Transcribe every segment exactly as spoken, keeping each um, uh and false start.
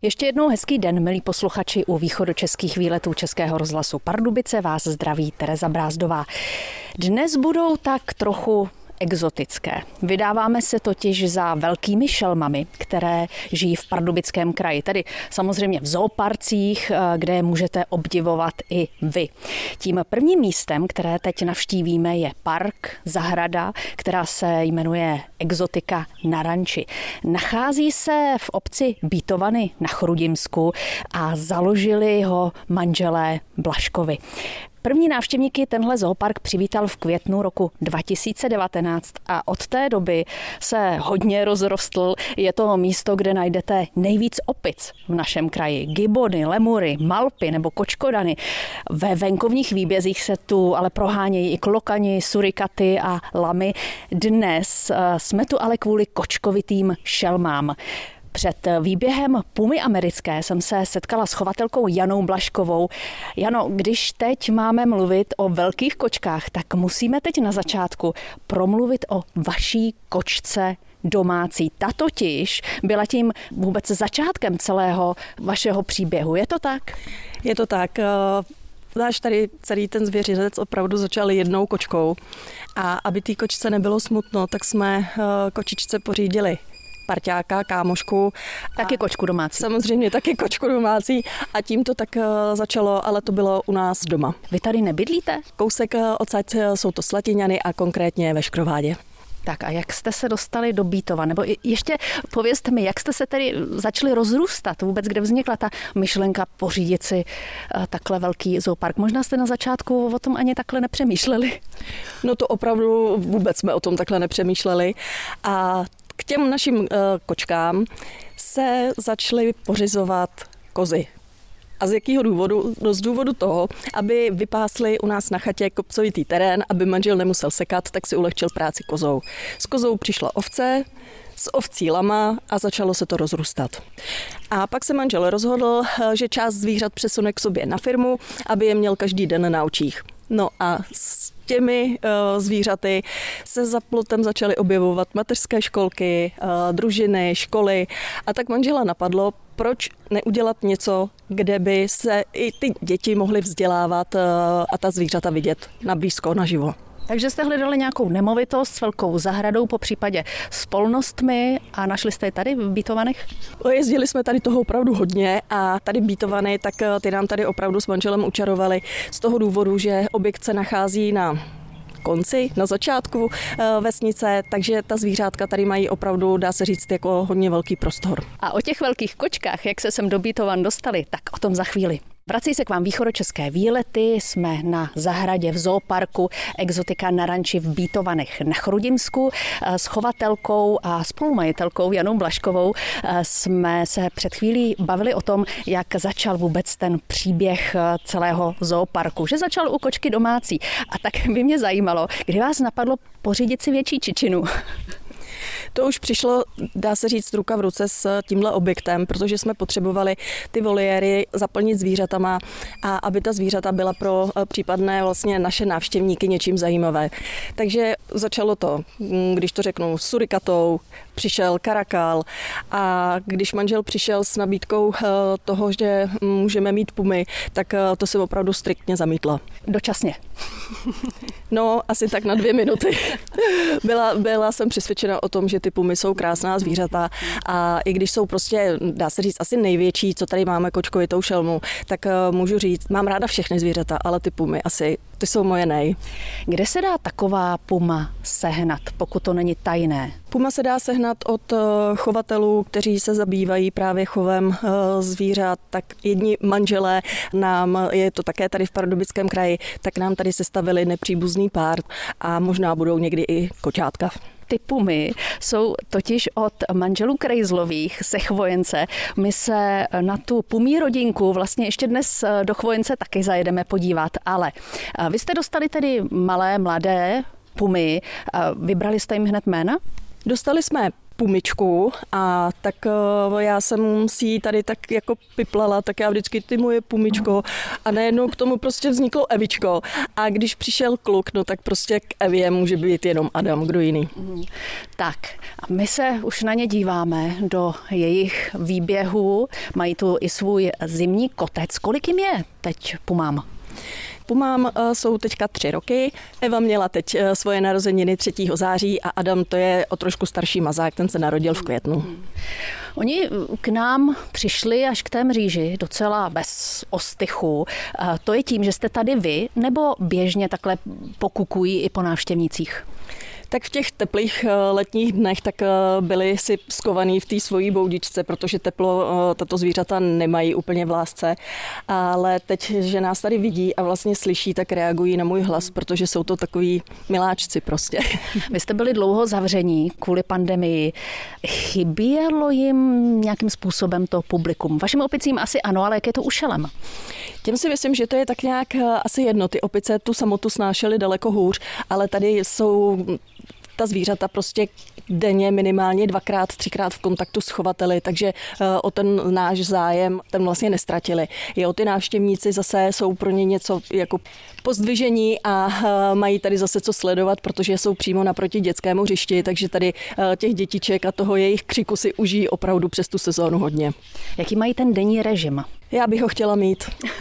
Ještě jednou hezký den, milí posluchači u východočeských výletů Českého rozhlasu Pardubice. Vás zdraví Tereza Brázdová. Dnes budou tak trochu exotické. Vydáváme se totiž za velkými šelmami, které žijí v Pardubickém kraji, tedy samozřejmě v zooparcích, kde je můžete obdivovat i vy. Tím prvním místem, které teď navštívíme, je park, zahrada, která se jmenuje Exotika na ranči. Nachází se v obci Bítovany na Chrudimsku a založili ho manželé Blažkovi. První návštěvníky tenhle zoopark přivítal v květnu roku dva tisíce devatenáct a od té doby se hodně rozrostl. Je to místo, kde najdete nejvíc opic v našem kraji. Gibony, lemury, malpy nebo kočkodany. Ve venkovních výbězích se tu ale prohánějí i klokani, surikaty a lamy. Dnes jsme tu ale kvůli kočkovitým šelmám. Před výběhem pumy americké jsem se setkala s chovatelkou Janou Blažkovou. Jano, když teď máme mluvit o velkých kočkách, tak musíme teď na začátku promluvit o vaší kočce domácí. Ta totiž byla tím vůbec začátkem celého vašeho příběhu. Je to tak? Je to tak. Náš tady celý ten zvěřinec opravdu začal jednou kočkou a aby té kočce nebylo smutno, tak jsme kočičce pořídili parťáka, kámošku. Taky kočku domácí. Samozřejmě taky kočku domácí a tím to tak začalo, ale to bylo u nás doma. Vy tady nebydlíte? Kousek odsaď jsou to Slatiňany a konkrétně ve Škrovádě. Tak a jak jste se dostali do Bítova? Nebo ještě povězte mi, jak jste se tedy začali rozrůstat? Vůbec kde vznikla ta myšlenka pořídit si takhle velký zoopark? Možná jste na začátku o tom ani takhle nepřemýšleli. No to opravdu vůbec jsme o tom takhle nepřemýšleli a k těm našim uh, kočkám se začaly pořizovat kozy. A z jakého důvodu? No z důvodu toho, aby vypásli u nás na chatě kopcovitý terén, aby manžel nemusel sekat, tak si ulehčil práci kozou. S kozou přišla ovce, s ovcí lama a začalo se to rozrůstat. A pak se manžel rozhodl, že část zvířat přesune k sobě na firmu, aby je měl každý den na očích. No a s těmi uh, zvířaty se za plotem začaly objevovat mateřské školky, uh, družiny, školy a tak manžela napadlo, proč neudělat něco, kde by se i ty děti mohly vzdělávat uh, a ta zvířata vidět na blízko, naživo. Takže jste hledali nějakou nemovitost s velkou zahradou, po případě s polnostmi a našli jste je tady v Bítovanech? Jezdili jsme tady toho opravdu hodně a tady Bítovany, tak ty nám tady opravdu s manželem učarovali z toho důvodu, že objekt se nachází na konci, na začátku vesnice, takže ta zvířátka tady mají opravdu, dá se říct, jako hodně velký prostor. A o těch velkých kočkách, jak se sem do Bítovan dostali, tak o tom za chvíli. Vrací se k vám východočeské výlety, jsme na zahradě v zooparku Exotika na ranči v Bítovanech na Chrudimsku. S chovatelkou a spolumajitelkou Janou Blažkovou jsme se před chvílí bavili o tom, jak začal vůbec ten příběh celého zooparku, že začal u kočky domácí. A tak by mě zajímalo, kdy vás napadlo pořídit si větší čičinu. To už přišlo, dá se říct, ruka v ruce s tímhle objektem, protože jsme potřebovali ty voliéry zaplnit zvířatama a aby ta zvířata byla pro případné vlastně naše návštěvníky něčím zajímavé. Takže začalo to, když to řeknu, surikatou, přišel karakál a když manžel přišel s nabídkou toho, že můžeme mít pumy, tak to jsem opravdu striktně zamítla. Dočasně. No, asi tak na dvě minuty. Byla, byla jsem přesvědčena o tom, že ty pumy jsou krásná zvířata a i když jsou prostě, dá se říct, asi největší, co tady máme kočkovitou šelmu, tak můžu říct, mám ráda všechny zvířata, ale ty pumy asi, ty jsou moje nej. Kde se dá taková puma sehnat, pokud to není tajné? Puma se dá sehnat od chovatelů, kteří se zabývají právě chovem zvířat, tak jedni manželé nám, je to také tady v Pardubickém kraji, tak nám tady sestavili nepříbuzný pár a možná budou někdy i koťátka. Ty pumy jsou totiž od manželů Krejzlových se Chvojence. My se na tu pumí rodinku vlastně ještě dnes do Chvojence taky zajedeme podívat, ale vy jste dostali tedy malé, mladé pumy. Vybrali jste jim hned jména? Dostali jsme pumičku a tak já jsem si ji tady tak jako piplala, tak já vždycky ty moje pumičko a najednou k tomu prostě vzniklo Evičko a když přišel kluk, no tak prostě k Evě může být jenom Adam, kdo jiný. Tak a my se už na ně díváme do jejich výběhů, mají tu i svůj zimní kotec. Kolik jim je teď pumám? Pumám jsou teďka tři roky, Eva měla teď svoje narozeniny třetího září a Adam to je o trošku starší mazák, ten se narodil v květnu. Oni k nám přišli až k té mříži docela bez ostychu. To je tím, že jste tady vy, nebo běžně takhle pokukují i po návštěvnících? Tak v těch teplých letních dnech tak byli si skovaný v té svojí boudičce, protože teplo tato zvířata nemají úplně v lásce. Ale teď, že nás tady vidí a vlastně slyší, tak reagují na můj hlas, protože jsou to takový miláčci prostě. Vy jste byli dlouho zavření kvůli pandemii. Chybělo jim nějakým způsobem to publikum? Vašim opicím asi ano, ale jak je to ušelem? Těm si myslím, že to je tak nějak asi jedno. Ty opice tu samotu snášely daleko hůř, ale tady jsou ta zvířata prostě denně minimálně dvakrát, třikrát v kontaktu s chovateli, takže o ten náš zájem ten vlastně nestratili. Jo, ty návštěvníci zase jsou pro ně něco jako pozdvižení a mají tady zase co sledovat, protože jsou přímo naproti dětskému hřišti, takže tady těch dětiček a toho jejich křiku si užijí opravdu přes tu sezónu hodně. Jaký mají ten denní režim? Já bych ho chtěla mít.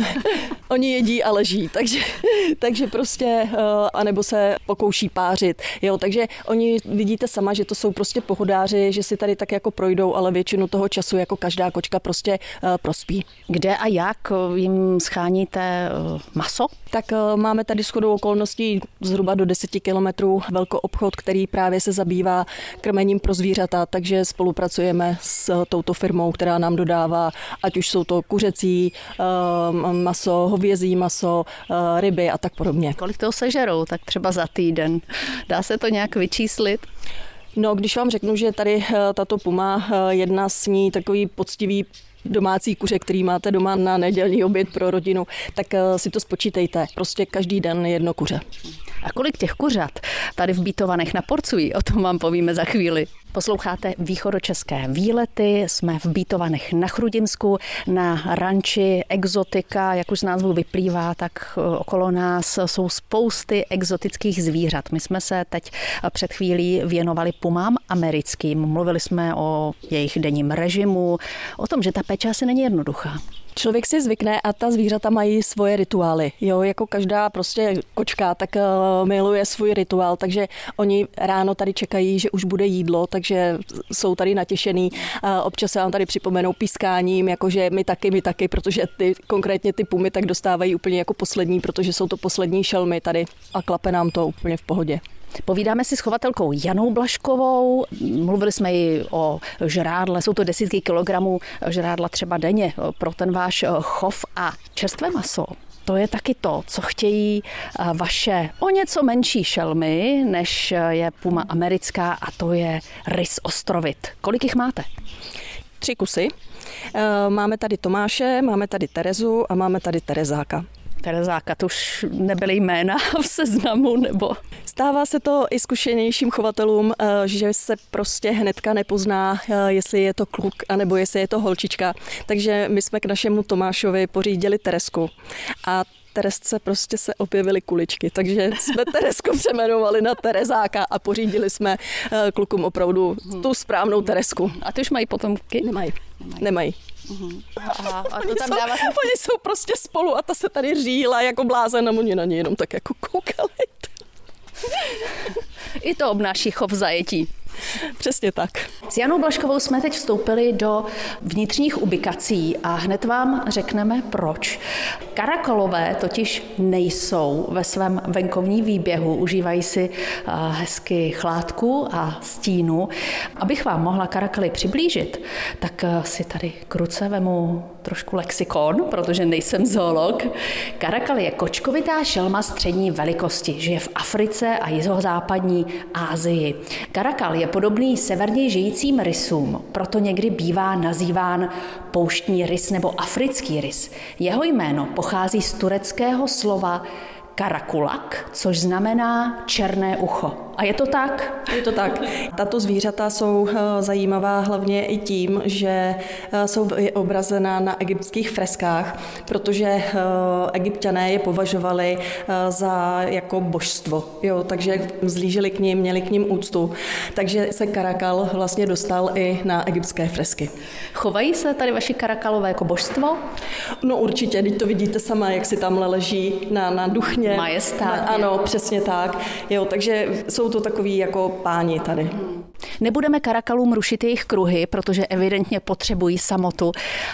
Oni jedí a leží, takže, takže prostě, anebo se pokouší pářit. Jo, takže oni vidíte sama, že to jsou prostě pohodáři, že si tady tak jako projdou, ale většinu toho času jako každá kočka prostě prospí. Kde a jak jim scháníte maso? Tak máme tady shodou okolností zhruba do deseti kilometrů velkoobchod, který právě se zabývá krmením pro zvířata, takže spolupracujeme s touto firmou, která nám dodává, ať už jsou to kuřecí maso, hovězí maso, ryby a tak podobně. Kolik toho sežerou, tak třeba za týden? Dá se to nějak vyčíslit? No, když vám řeknu, že tady tato puma jedna sní takový poctivý domácí kuře, který máte doma na nedělní oběd pro rodinu, tak si to spočítejte. Prostě každý den jedno kuře. A kolik těch kuřat tady v Bítovanech naporcují? O tom vám povíme za chvíli. Posloucháte východočeské výlety, jsme v Bítovanech na Chrudinsku, na ranči Exotika, jak už z názvu vyplývá, tak okolo nás jsou spousty exotických zvířat. My jsme se teď před chvílí věnovali pumám americkým, mluvili jsme o jejich denním režimu, o tom, že ta péče asi není jednoduchá. Člověk si zvykne a ta zvířata mají svoje rituály. Jo, jako každá prostě kočka, tak uh, miluje svůj rituál, takže oni ráno tady čekají, že už bude jídlo, takže jsou tady natěšený. Uh, občas se vám tady připomenou pískáním, jakože my taky, my taky, protože ty, konkrétně ty pumy tak dostávají úplně jako poslední, protože jsou to poslední šelmy tady a klape nám to úplně v pohodě. Povídáme si s chovatelkou Janou Blaškovou, mluvili jsme i o žrádle, jsou to desítky kilogramů žrádla třeba denně pro ten váš chov a čerstvé maso. To je taky to, co chtějí vaše o něco menší šelmy, než je puma americká, a to je rys ostrovit. Kolik jich máte? Tři kusy. Máme tady Tomáše, máme tady Terezu a máme tady Terezáka. Terezáka, to už nebyly jména v seznamu, nebo? Stává se to i zkušenějším chovatelům, že se prostě hnedka nepozná, jestli je to kluk, anebo jestli je to holčička. Takže my jsme k našemu Tomášovi pořídili Teresku a Teresce prostě se objevily kuličky, takže jsme Teresku přeměnovali na Terezáka a pořídili jsme klukům opravdu tu správnou Teresku. A ty už mají potomky? Nemají. Nemají. Uhum. A, a to oni, tam jsou, dává... oni jsou prostě spolu a ta se tady říla jako blázen a oni na ně jenom tak jako koukali. I to obnáší chov zajetí. Přesně tak. S Janou Blaškovou jsme teď vstoupili do vnitřních ubikací a hned vám řekneme proč. Karakolové totiž nejsou ve svém venkovním výběhu, užívají si hezky chládku a stínu. Abych vám mohla karakoly přiblížit, tak si tady k ruce vemu trošku lexikon, protože nejsem zoolog. Karakal je kočkovitá šelma střední velikosti, žije v Africe a jihozápadní Asii. Karakal je podobný severně žijícím rysům, proto někdy bývá nazýván pouštní rys nebo africký rys. Jeho jméno pochází z tureckého slova karakulak, což znamená černé ucho. a je to tak? Je to tak. Tato zvířata jsou zajímavá hlavně i tím, že jsou obrazená na egyptských freskách, protože Egypťané je považovali za jako božstvo, jo, takže zlížili k nim, měli k nim úctu, takže se karakal vlastně dostal i na egyptské fresky. Chovají se tady vaši karakalové jako božstvo? No určitě, teď to vidíte sama, jak si tamhle leží na, na duchně. Majestátně. Ano, přesně tak. Jo, takže jsou to takový jako páni tady. Nebudeme karakalům rušit jejich kruhy, protože evidentně potřebují samotu.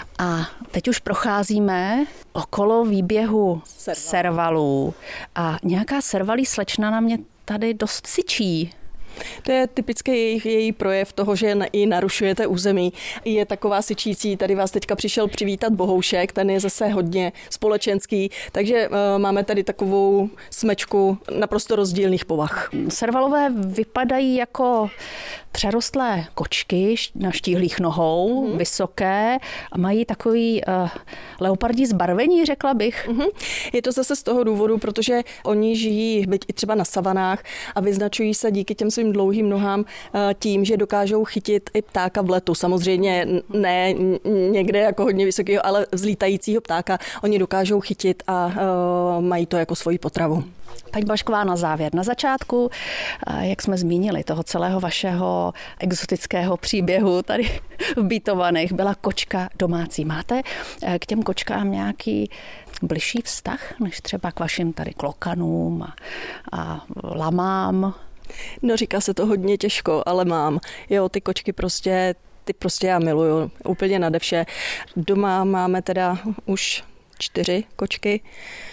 A teď už procházíme okolo výběhu Serval. servalů. A nějaká servalí slečna na mě tady dost syčí. To je typický její, její projev toho, že i narušujete území. Je taková syčící, tady vás teďka přišel přivítat bohoušek, ten je zase hodně společenský, takže uh, máme tady takovou smečku naprosto rozdílných povah. Servalové vypadají jako přerostlé kočky na štíhlých nohou, mm-hmm. vysoké a mají takový uh, leopardí zbarvení, řekla bych. Mm-hmm. Je to zase z toho důvodu, protože oni žijí byť i třeba na savanách a vyznačují se díky těm svým dlouhým nohám uh, tím, že dokážou chytit i ptáka v letu. Samozřejmě ne někde jako hodně vysokého, ale vzlítajícího ptáka oni dokážou chytit a uh, mají to jako svoji potravu. Paní Blažková, na závěr. Na začátku, jak jsme zmínili, toho celého vašeho exotického příběhu tady v Bítovanech byla kočka domácí. Máte k těm kočkám nějaký bližší vztah, než třeba k vašim tady klokanům a, a lamám? No říká se to hodně těžko, ale mám. Jo, ty kočky prostě, ty prostě já miluju úplně nade vše. Doma máme teda už čtyři kočky.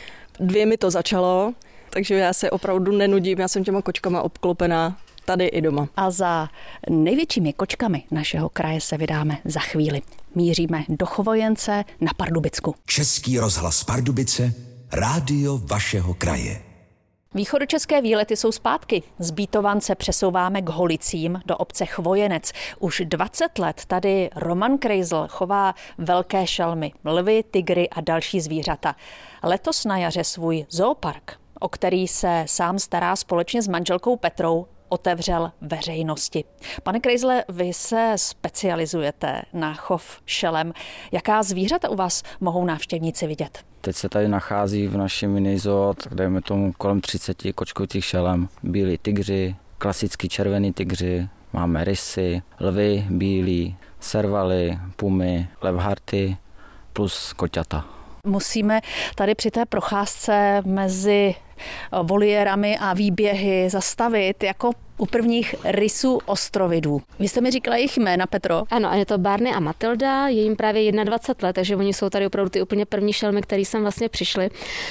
Dvě mi to začalo, takže já se opravdu nenudím, já jsem těma kočkama obklopená tady i doma. A za největšími kočkami našeho kraje se vydáme za chvíli. Míříme do Chovojence na Pardubicku. Český rozhlas Pardubice, rádio vašeho kraje. Východočeské výlety jsou zpátky. Z Bítovan se přesouváme k Holicím do obce Chvojenec. Už dvacet let tady Roman Krejzl chová velké šelmy, lvy, tygry a další zvířata. Letos na jaře svůj zoopark, o který se sám stará společně s manželkou Petrou, otevřel veřejnosti. Pane Krejzle, vy se specializujete na chov šelem. Jaká zvířata u vás mohou návštěvníci vidět? Teď se tady nachází v našem minizoo, dejme tomu kolem třicet kočkovitých šelem. Bílí tygři, klasický červený tygři, máme rysy, lvy, bílí, servaly, pumy, levharty plus koťata. Musíme tady při té procházce mezi voliérami a výběhy zastavit jako u prvních rysů ostrovidů. Vy jste mi říkala jejich jména, Petro? Ano, a je to Barney a Matilda, je jim právě dvacet jedna let, takže oni jsou tady opravdu ty úplně první šelmy, který sem vlastně přišli.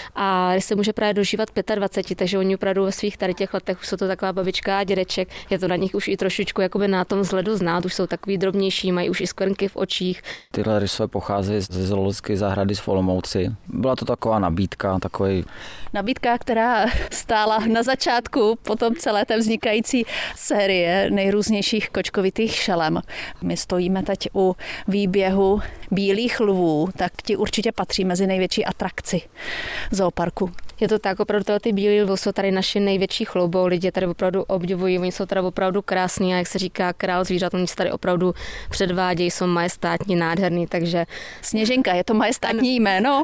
A se může právě dožívat dvacet pět, takže oni opravdu ve svých tady těch letech už jsou to taková babička a dědeček. Je to na nich už i trošičku jakoby na tom vzhledu znát, už jsou takový drobnější, mají už i skvrnky v očích. Tyhle rysové pocházejí ze zoologické zahrady z Olomouci. Byla to taková nabídka, takový Nabídka, která stála na začátku potom celé té vznikající série nejrůznějších kočkovitých šelem. My stojíme teď u výběhu bílých lvů, tak ti určitě patří mezi největší atrakci zooparku. Je to tak, opravdu ty bílí lvy jsou tady naši největší chloubou, lidi tady opravdu obdivují, oni jsou tady opravdu krásní a jak se říká král zvířat, oni se tady opravdu předvádějí, jsou majestátní, nádherný, takže... Sněženka, je to majestátní jméno?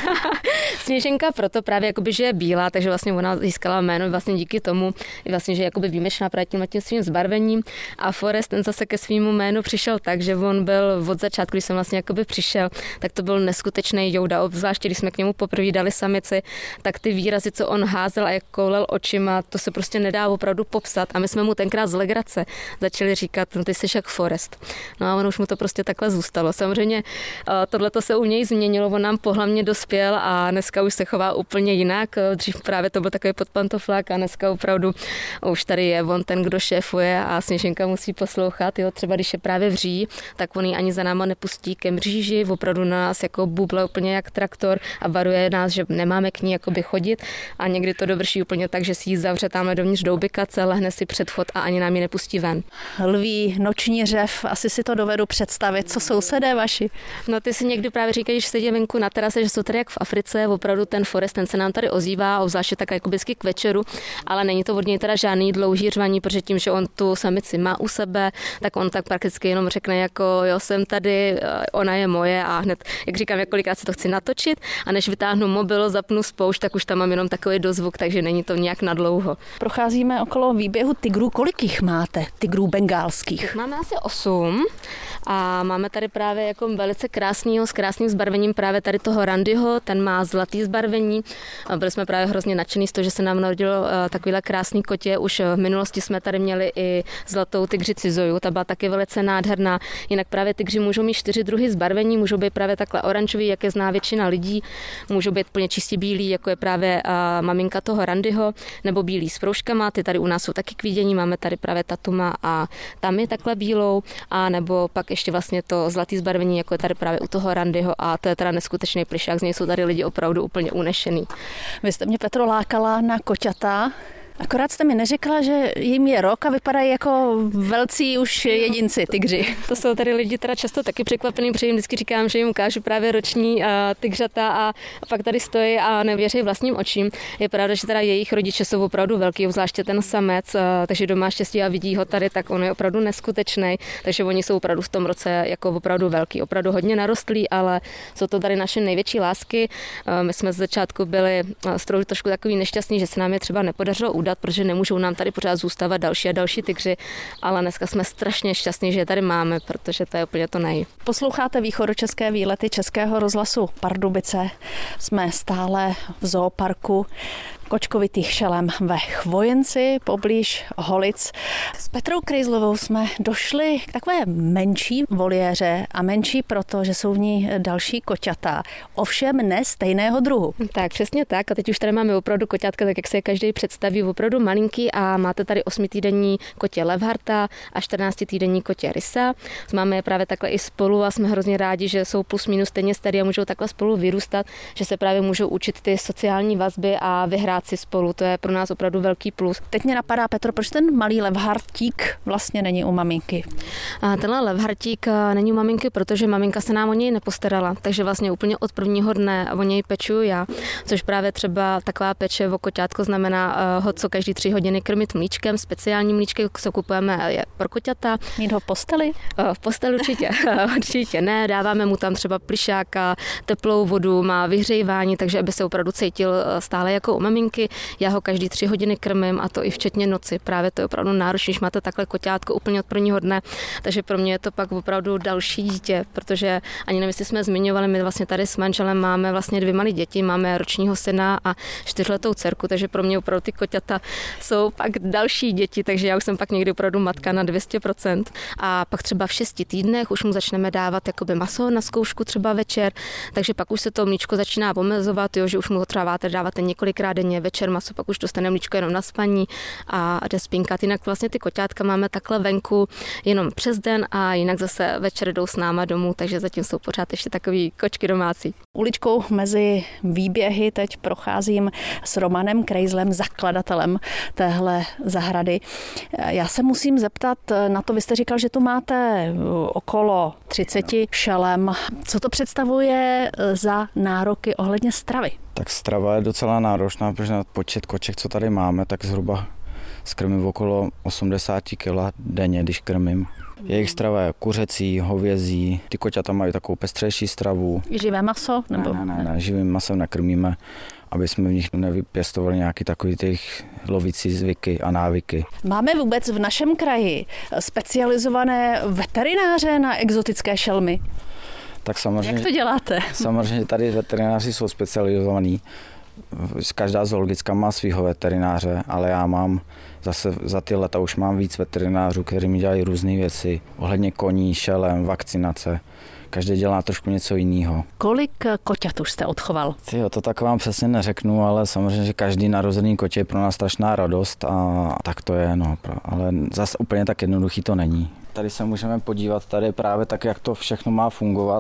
Sněženka proto právě jakoby, že je bílá, takže vlastně ona získala jméno vlastně díky tomu, vlastně, že je jakoby výjimečná právě tím, tím svým zbarvením a Forest ten zase ke svýmu jménu přišel tak, že on byl od začátku, když jsem vlastně jakoby přišel, tak to byl neskutečný jouda, obzvláště když jsme k němu poprvé dali samici, tak ty výrazy, co on házel a jak koulel očima, to se prostě nedá opravdu popsat. A my jsme mu tenkrát z legrace začali říkat, no ty jsi jak Forest. No a ono už mu to prostě takhle zůstalo. Samozřejmě tohle to se u něj změnilo, on nám pohlavně dospěl a dneska už se chová úplně jinak. Dřív právě to byl takový podpantoflák a dneska opravdu už tady je on ten, kdo šéfuje a Sněženka musí poslouchat. Jo, třeba když je právě vří, tak on ji ani za náma nepustí ke mříži, opravdu na nás jako buble úplně jak traktor a varuje nás, že nemáme k ní jakoby chodit chodit a někdy to dovrší úplně tak, že si ji zavře tamhle dovnitř do ubikace, lehne si před vchod a ani nám ji nepustí ven. Lví, noční řev, asi si to dovedu představit. Co sousedé vaši? No ty si někdy právě říkají, že sedí venku na terase, že jsou tady jak v Africe, opravdu ten forest, ten se nám tady ozývá, obzvláště tak jako vždycky k večeru, ale není to od něj teda žádný dlouhý řvaní, protože tím, že on tu samici má u sebe, tak on tak prakticky jenom řekne jako jo, jsem tady, ona je moje a hned, jak říkám, několikrát si to chci natočit a než vytáhnu mobil, zapnu spoušť, tak už tam mám jenom takový dozvuk, takže není to nějak nadlouho. Procházíme okolo výběhu tigrů. Kolik jich máte, tigrů bengálských? Tak máme asi osm a máme tady právě jako velice krásnýho, s krásným zbarvením právě tady toho Randyho, ten má zlatý zbarvení. Byli jsme právě hrozně nadšený z toho, že se nám narodilo takovýhle krásný kotě. Už v minulosti jsme tady měli i zlatou tygřici Zoju, ta byla taky velice nádherná. Jinak právě tygři můžou mít čtyři druhy zbarvení, můžou být právě takhle oranžový, jak je zná většina lidí, můžou být plně čistě bílí, jako je právě maminka toho Randyho, nebo bílý s proužkama, ty tady u nás jsou taky k vidění, máme tady právě Tatuma a tam je takhle bílou, a nebo pak ještě vlastně to zlatý zbarvení, jako je tady právě u toho Randyho, a to je teda neskutečný plišák, z něj jsou tady lidi opravdu úplně unešený. Vy jste mě, Petro, lákala na koťata. Akorát jste mi neřekla, že jim je rok a vypadají jako velcí už jedinci tygři. To jsou tady lidi teda často taky překvapený, protože jim vždycky říkám, že jim ukážu právě roční uh, tygřata a, a pak tady stojí a nevěří vlastním očím. Je pravda, že teda jejich rodiče jsou opravdu velký, zvláště ten samec, uh, takže doma štěstí a vidí ho tady, tak on je opravdu neskutečný, takže oni jsou opravdu v tom roce jako opravdu velký, opravdu hodně narostlí, ale jsou to tady naše největší lásky. Uh, my jsme z začátku byli uh, z trošku takový nešťastní, že se nám je třeba nepodařilo udat, protože nemůžou nám tady pořád zůstávat další a další tygři, ale dneska jsme strašně šťastní, že je tady máme, protože to je úplně to nej. Posloucháte východočeské výlety Českého rozhlasu Pardubice. Jsme stále v zooparku kočkovitých šelem ve Chvojenci, poblíž Holic. S Petrou Krejzlovou jsme došli k takové menší voliéře a menší proto, že jsou v ní další koťata, ovšem ne stejného druhu. Tak, přesně tak. A teď už tady máme opravdu koťátka, tak jak se je každý představí, opravdu malinký, a máte tady osmitýdenní kotě Levharta a čtrnáctitýdenní kotě Rysa. Máme je právě takhle i spolu a jsme hrozně rádi, že jsou plus minus stejně starý a můžou takhle spolu vyrůstat, že se právě můžou učit ty sociální vazby a vyhrát si spolu. To je pro nás opravdu velký plus. Teď mě napadá, Petro, proč ten malý Levhartík vlastně není u maminky? A tenhle Levhartík není u maminky, protože maminka se nám o něj nepostarala, takže vlastně úplně od prvního dne o něj pečuju já, což právě třeba taková peče o koťátko znamená ho co každý tři hodiny krmit mlíčkem, speciální mlíčky, co kupujeme je pro koťata. Mít ho v posteli? V posteli určitě, určitě ne, dáváme mu tam třeba plišáka, teplou vodu, má vyhřívání, takže aby se opravdu cítil stále jako u maminky. Já ho každý tři hodiny krmím, a to i včetně noci. Právě to je opravdu náročné, když máte takhle koťátko úplně od prvního dne, takže pro mě je to pak opravdu další dítě, protože ani nevím, jestli jsme zmiňovali, my vlastně tady s manželem máme vlastně dvě malé děti, máme ročního syna a čtyřletou dcerku, takže pro mě opravdu ty koťata jsou pak další děti, takže já už jsem pak někdy opravdu matka na dvě stě procent. A pak třeba v šesti týdnech už mu začneme dávat jakoby maso na zkoušku třeba večer, takže pak už se to mlíčko začíná omezovat, jo, že už mu ho třeba dáváte několikrát denně, večer maso, pak už dostane mlíčko jenom na spaní a jde spinkat. Jinak vlastně ty koťátka máme takhle venku jenom přes den a jinak zase večer jdou s náma domů, takže zatím jsou pořád ještě takový kočky domácí. Uličkou mezi výběhy teď procházím s Romanem Krejzlem, zakladatelem téhle zahrady. Já se musím zeptat na to, vy jste říkal, že tu máte okolo třicet šelem. Co to představuje za nároky ohledně stravy? Tak strava je docela náročná, protože na počet koček, co tady máme, tak zhruba skrmím okolo osmdesát kg denně, když krmím. Jejich strava je kuřecí, hovězí, ty koťata mají takovou pestřejší stravu. Živé maso? Nebo? Ne, ne, ne, živým masem nekrmíme, aby jsme v nich nevypěstovali nějaký takový těch lovící zvyky a návyky. Máme vůbec v našem kraji specializované veterináře na exotické šelmy? Tak samozřejmě, jak to děláte? Samozřejmě tady veterináři jsou specializovaní. Každá zoologická má svého veterináře, ale já mám zase za ty leta už mám víc veterinářů, kteří mi dělají různé věci. Ohledně koní, šelem, vakcinace. Každý dělá trošku něco jiného. Kolik koťat už jste odchoval? Tyjo, to tak vám přesně neřeknu, ale samozřejmě, že každý narozený kotě je pro nás strašná radost a tak to je, no. Ale zase úplně tak jednoduchý to není. Tady se můžeme podívat, tady právě tak, jak to všechno má fungovat.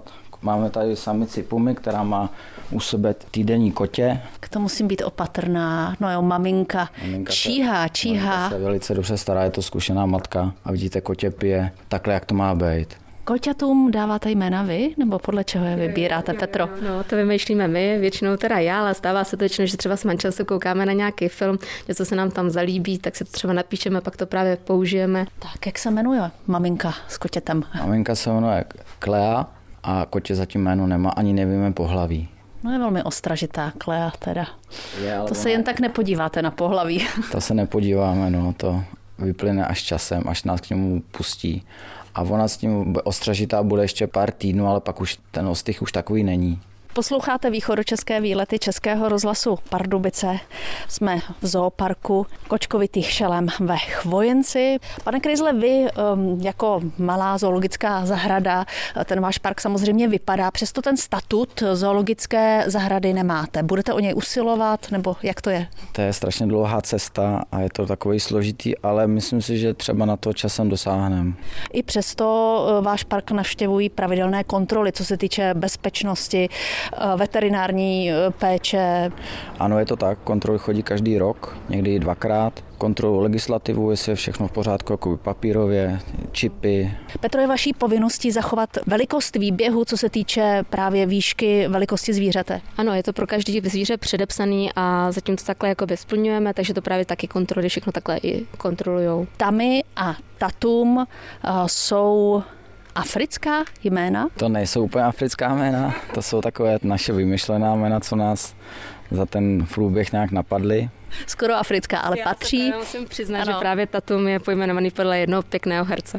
Máme tady samici pumy, která má u sebe týdenní kotě. To musím být opatrná. No jo, maminka, maminka číhá, se, číhá. Maminka se velice dobře stará, je to zkušená matka a vidíte, kotě pije takhle, jak to má být. Koťatům dáváte jména vy, nebo podle čeho je vybíráte, Petro? No, to vymýšlíme my, většinou teda já, ale stává se to většinou, že třeba s manželstvem koukáme na nějaký film, něco se nám tam zalíbí, tak si to třeba napíšeme, pak to právě použijeme. Tak, jak se jmenuje maminka s kotětem? Maminka se jmenuje Klea a kotě zatím jméno nemá, ani nevíme pohlaví. No je velmi ostražitá Klea teda. Je, to se jen tak nepodíváte na pohlaví. To se nepodíváme, no, to vyplyne až časem, až nás k němu pustí. A ona s tím ostražitá bude ještě pár týdnů, ale pak už ten ostych už takový není. Posloucháte východočeské výlety Českého rozhlasu Pardubice. Jsme v zooparku Kočkovitých šelem ve Chvojenci. Pane Kryzle, vy jako malá zoologická zahrada, ten váš park samozřejmě vypadá, přesto ten statut zoologické zahrady nemáte. Budete o něj usilovat, nebo jak to je? To je strašně dlouhá cesta a je to takový složitý, ale myslím si, že třeba na to časem dosáhneme. I přesto váš park navštěvují pravidelné kontroly, co se týče bezpečnosti, veterinární péče. Ano, je to tak. Kontroly chodí každý rok, někdy i dvakrát. Kontrolu legislativu, jestli je všechno v pořádku, jako papírově, čipy. Petro, je vaší povinností zachovat velikost výběhu, co se týče právě výšky velikosti zvířete? Ano, je to pro každý zvíře předepsaný a zatím to takhle jakoby splňujeme, takže to právě taky kontroly všechno takhle i kontrolujou. Tamy a tatum uh, jsou africká jména? To nejsou úplně africká jména, to jsou takové naše vymyšlená jména, co nás za ten průběh nějak napadly. Skoro africká, ale já patří. Já musím přiznat, ano. Že právě tatum je pojmenovaný podle jednoho pěkného herce.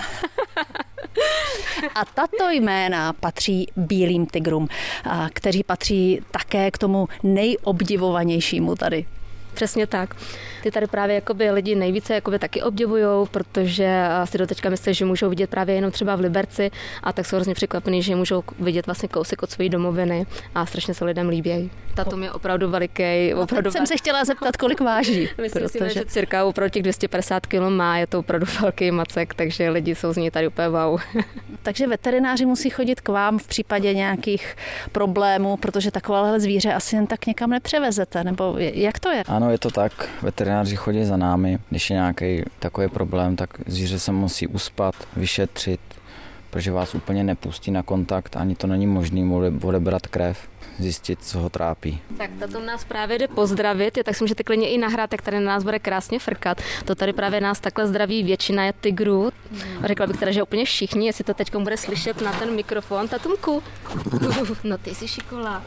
A tato jména patří bílým tigrům, kteří patří také k tomu nejobdivovanějšímu tady. Přesně tak. Ty tady právě jakoby lidi nejvíce jakoby taky obdivujou, protože si doteďka myslí, že můžou vidět právě jenom třeba v Liberci a tak jsou hrozně překvapení, že můžou vidět vlastně kousek od své domoviny a strašně se lidem líbí. Tatum je opravdu veliký. Opravdu jsem se chtěla zeptat, kolik váží. Myslím protože... si, že cirka opravdu těch dvě stě padesát kilo má, je to opravdu velký macek, takže lidi jsou z něj tady úplně wow. Takže veterináři musí chodit k vám v případě nějakých problémů, protože takovéhle zvíře asi jen tak někam nepřevezete, nebo jak to je? Ano, je to tak. Veterináři chodí za námi. Když je nějaký takový problém, tak zvíře se musí uspat, vyšetřit, protože vás úplně nepustí na kontakt, ani to není možný odebrat krev, zjistit, co ho trápí. Tak tato nás právě jde pozdravit, je, tak si můžete klidně i nahrát, tak tady na nás bude krásně frkat. To tady právě nás takhle zdraví většina je tigrů. Řekla bych teda, že úplně všichni, jestli to teď bude slyšet na ten mikrofon. Tatumku, no ty jsi šikola.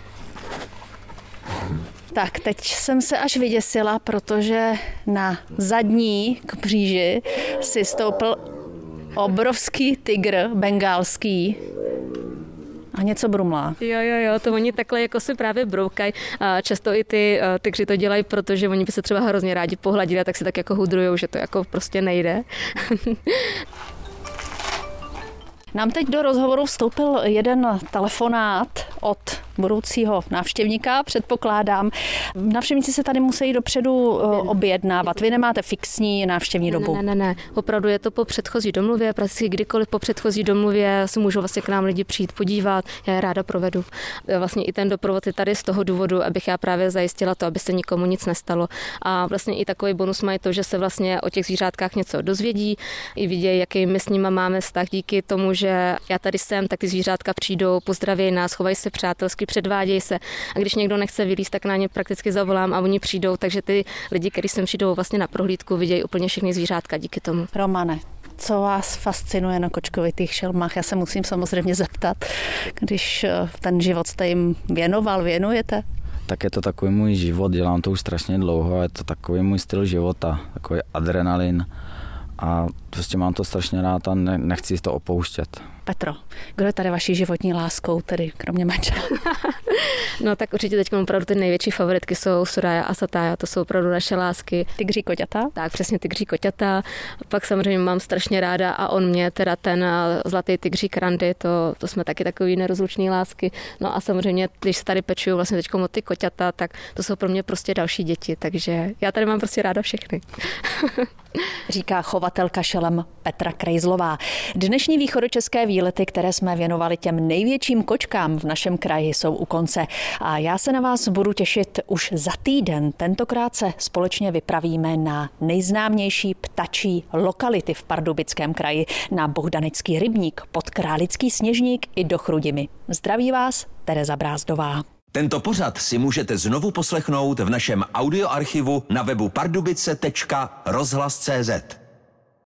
Tak, teď jsem se až vyděsila, protože na zadní k bříži si stoupil obrovský tygr bengálský a něco brumlá. Jo, jo, jo, to oni takhle jako se právě broukají. Často i ty tygři to dělají, protože oni by se třeba hrozně rádi pohladili, tak si tak jako hudrujou, že to jako prostě nejde. Nám teď do rozhovoru vstoupil jeden telefonát od budoucího návštěvníka, předpokládám. Návštěvníci se tady musí dopředu objednávat. Vy nemáte fixní návštěvní ne, dobu. Ne, ne, ne. Opravdu je to po předchozí domluvě. Prostě kdykoliv po předchozí domluvě si můžou vlastně k nám lidi přijít podívat. Já je ráda provedu. Vlastně i ten doprovod je tady z toho důvodu, abych já právě zajistila to, aby se nikomu nic nestalo. A vlastně i takový bonus mají to, že se vlastně o těch zvířátkách něco dozvědí, i vidějí, jaký my s nimi máme vztah díky tomu, že já tady jsem, tak ty zvířátka přijdou, pozdraví nás, chovají se přátelsky, předvádějí se. A když někdo nechce vylízt, tak na ně prakticky zavolám a oni přijdou, takže ty lidi, kteří sem přijdou vlastně na prohlídku, vidějí úplně všechny zvířátka díky tomu. Romane, co vás fascinuje na kočkovitých šelmách? Já se musím samozřejmě zeptat, když ten život jste jim věnoval, věnujete? Tak je to takový můj život, dělám to už strašně dlouho, je to takový můj styl života, takový adrenalin a prostě mám to strašně rád a ne, nechci to opouštět. Petro, kdo je tady vaší životní láskou, tedy kromě manžela? No tak určitě teď opravdu ty největší favoritky jsou Soraya a Sataya, to jsou opravdu naše lásky. Tygří koťata? Tak, přesně tygří koťata. Pak samozřejmě mám strašně ráda a on mě, teda ten zlatý tygří Krandy, to, to jsme taky takový nerozlučný lásky. No a samozřejmě, když se tady pečuju vlastně teď o ty koťata, tak to jsou pro mě prostě další děti, takže já tady mám prostě ráda všechny. Říká chovatelka šelem Petra Krejzlová. Dnešní východočeské výlety, které jsme věnovali těm největším kočkám v našem kraji, jsou u konce. A já se na vás budu těšit už za týden. Tentokrát se společně vypravíme na nejznámější ptačí lokality v Pardubickém kraji, na Bohdanický rybník, pod Králický Sněžník i do Chrudimi. Zdraví vás Tereza Brázdová. Tento pořad si můžete znovu poslechnout v našem audioarchivu na webu pardubice tečka rozhlas tečka cé zet.